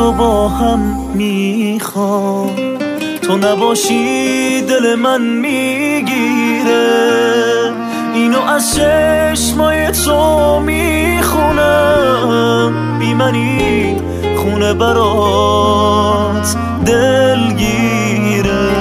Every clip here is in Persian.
رو با هم میخوام، تو نباشی دل من میگیره، اینو از چشمای تو میخونم، بی منی خونه برات دلگیره.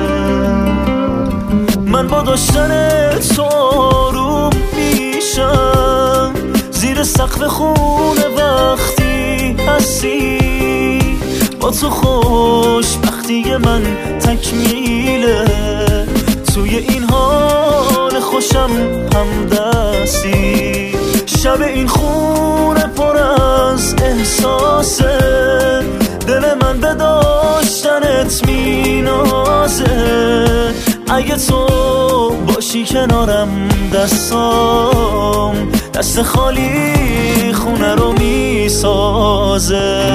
من با داشتن تو آروم میشم، زیر سقف خونه وقتی هستی، با تو خوشبختی من تکمیله، توی این حال خوشم همدستی. شب این خونه پر از احساسه، دل من به داشتنت مینازه، اگه تو باشی کنارم دستام دست خالی خونه رو میسازه.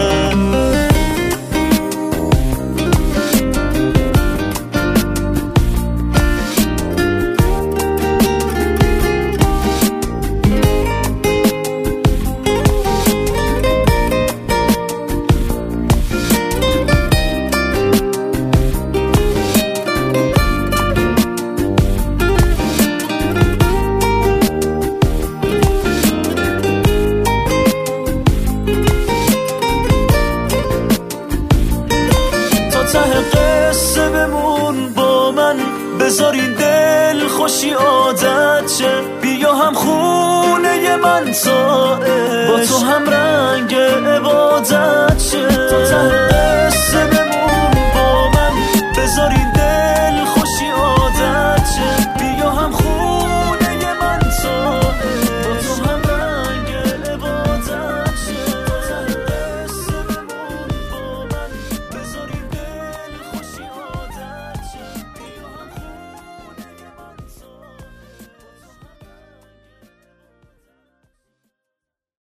ته قصه بمون با من، بذار این دل خوشی عادت شه، بیا هم خونه من تا با تو هم رنگ عبادت